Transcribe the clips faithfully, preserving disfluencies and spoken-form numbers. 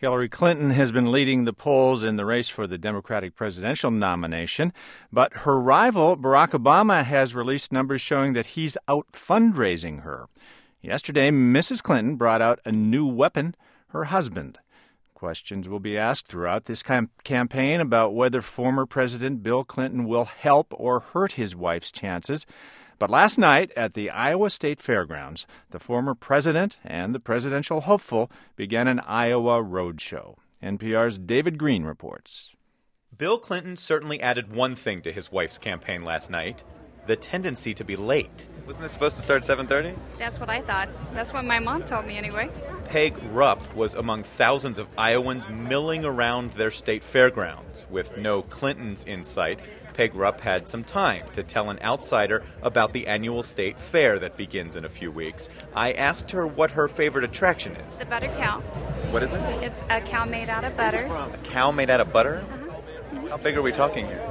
Hillary Clinton has been leading the polls in the race for the Democratic presidential nomination, but her rival, Barack Obama, has released numbers showing that he's out fundraising her. Yesterday, Missus Clinton brought out a new weapon, her husband. Questions will be asked throughout this cam- campaign about whether former President Bill Clinton will help or hurt his wife's chances. But last night at the Iowa State Fairgrounds, the former president and the presidential hopeful began an Iowa roadshow. N P R's David Green reports. Bill Clinton certainly added one thing to his wife's campaign last night, the tendency to be late. Wasn't it supposed to start at seven thirty? That's what I thought. That's what my mom told me anyway. Peg Rupp was among thousands of Iowans milling around their state fairgrounds. With no Clintons in sight, Peg Rupp had some time to tell an outsider about the annual state fair that begins in a few weeks. I asked her what her favorite attraction is. The butter cow. What is it? It's a cow made out of butter. A cow made out of butter? Uh-huh. Mm-hmm. How big are we talking here?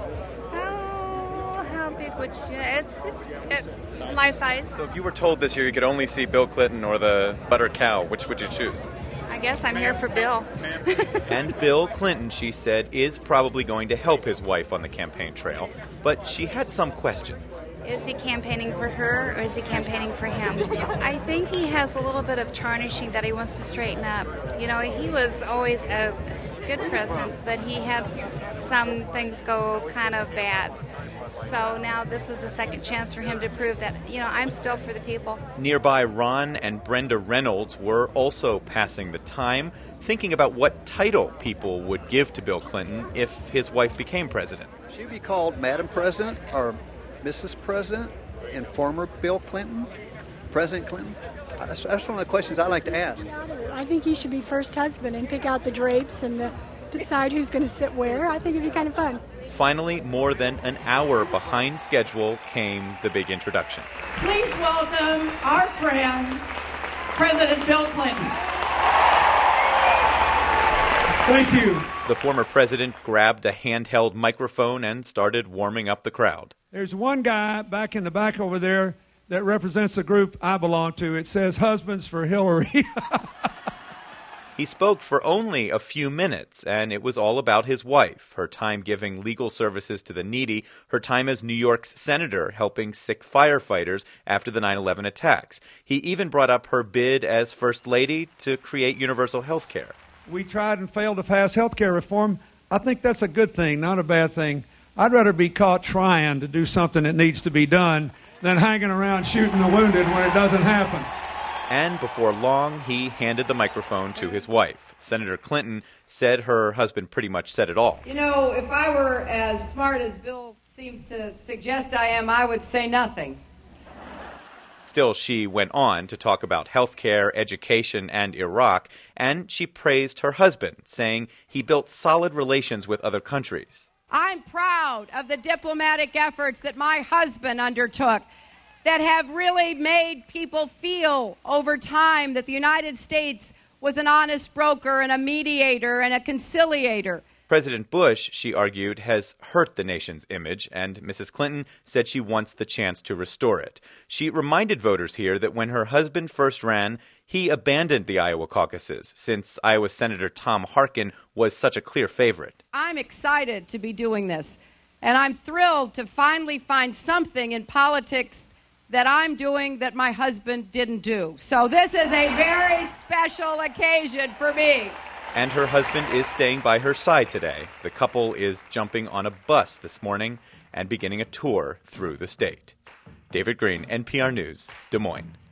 Oh, how big would you? It's it's it, life size. So if you were told this year you could only see Bill Clinton or the butter cow, which would you choose? I guess I'm here for Bill. And Bill Clinton, she said, is probably going to help his wife on the campaign trail. But she had some questions. Is he campaigning for her or is he campaigning for him? I think he has a little bit of tarnishing that he wants to straighten up. You know, he was always a good president, but he had some things go kind of bad. So now this is a second chance for him to prove that, you know, I'm still for the people. Nearby, Ron and Brenda Reynolds were also passing the time, thinking about what title people would give to Bill Clinton if his wife became president. She'd be called Madam President or Missus President and former Bill Clinton, President Clinton. That's, that's one of the questions I like to ask. I think he should be first husband and pick out the drapes and the, decide who's going to sit where. I think it'd be kind of fun. Finally, more than an hour behind schedule, came the big introduction. Please welcome our friend, President Bill Clinton. Thank you. The former president grabbed a handheld microphone and started warming up the crowd. There's one guy back in the back over there that represents the group I belong to. It says Husbands for Hillary. He spoke for only a few minutes, and it was all about his wife, her time giving legal services to the needy, her time as New York's senator helping sick firefighters after the nine eleven attacks. He even brought up her bid as First Lady to create universal health care. We tried and failed to pass health care reform. I think that's a good thing, not a bad thing. I'd rather be caught trying to do something that needs to be done than hanging around shooting the wounded when it doesn't happen. And before long, he handed the microphone to his wife. Senator Clinton said her husband pretty much said it all. You know, if I were as smart as Bill seems to suggest I am, I would say nothing. Still, she went on to talk about health care, education, and Iraq, and she praised her husband, saying he built solid relations with other countries. I'm proud of the diplomatic efforts that my husband undertook that have really made people feel over time that the United States was an honest broker and a mediator and a conciliator. President Bush, she argued, has hurt the nation's image, and Missus Clinton said she wants the chance to restore it. She reminded voters here that when her husband first ran, he abandoned the Iowa caucuses, since Iowa Senator Tom Harkin was such a clear favorite. I'm excited to be doing this, and I'm thrilled to finally find something in politics that I'm doing that my husband didn't do. So this is a very special occasion for me. And her husband is staying by her side today. The couple is jumping on a bus this morning and beginning a tour through the state. David Green, N P R News, Des Moines.